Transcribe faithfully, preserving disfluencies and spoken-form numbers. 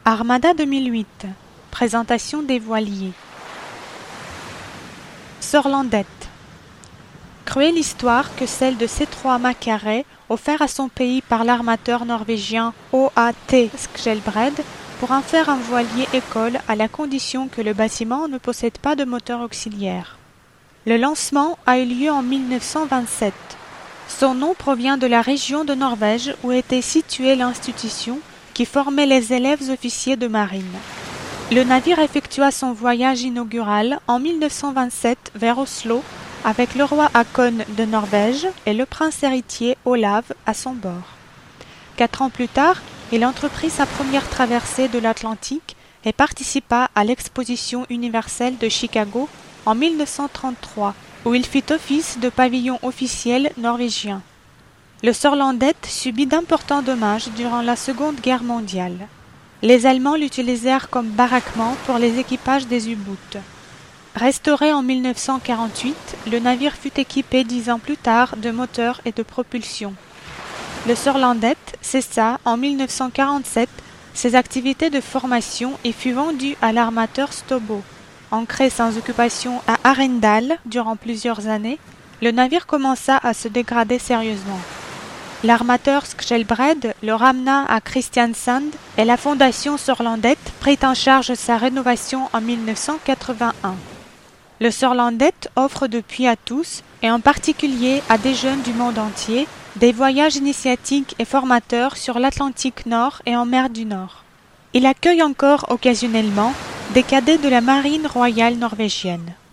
Armada deux mille huit. Présentation des voiliers. Sørlandet. Cruelle histoire que celle de ces trois mâts carrés offerts à son pays par l'armateur norvégien O A T Skjelbred pour en faire un voilier école à la condition que le bâtiment ne possède pas de moteur auxiliaire. Le lancement a eu lieu en mille neuf cent vingt-sept. Son nom provient de la région de Norvège où était située l'institution qui formait les élèves officiers de marine. Le navire effectua son voyage inaugural en mille neuf cent vingt-sept vers Oslo avec le roi Haakon de Norvège et le prince héritier Olav à son bord. Quatre ans plus tard, il entreprit sa première traversée de l'Atlantique et participa à l'exposition universelle de Chicago en mille neuf cent trente-trois, où il fit office de pavillon officiel norvégien. Le Sørlandet subit d'importants dommages durant la Seconde Guerre mondiale. Les Allemands l'utilisèrent comme baraquement pour les équipages des U-boots. Restauré en mille neuf cent quarante-huit, le navire fut équipé dix ans plus tard de moteurs et de propulsion. Le Sørlandet cessa en mille neuf cent quarante-sept ses activités de formation et fut vendu à l'armateur Stobo. Ancré sans occupation à Arendal durant plusieurs années, le navire commença à se dégrader sérieusement. L'armateur Skjelbred le ramena à Kristiansand et la fondation Sørlandet prit en charge sa rénovation en mille neuf cent quatre-vingt-un. Le Sørlandet offre depuis à tous, et en particulier à des jeunes du monde entier, des voyages initiatiques et formateurs sur l'Atlantique Nord et en mer du Nord. Il accueille encore occasionnellement des cadets de la marine royale norvégienne.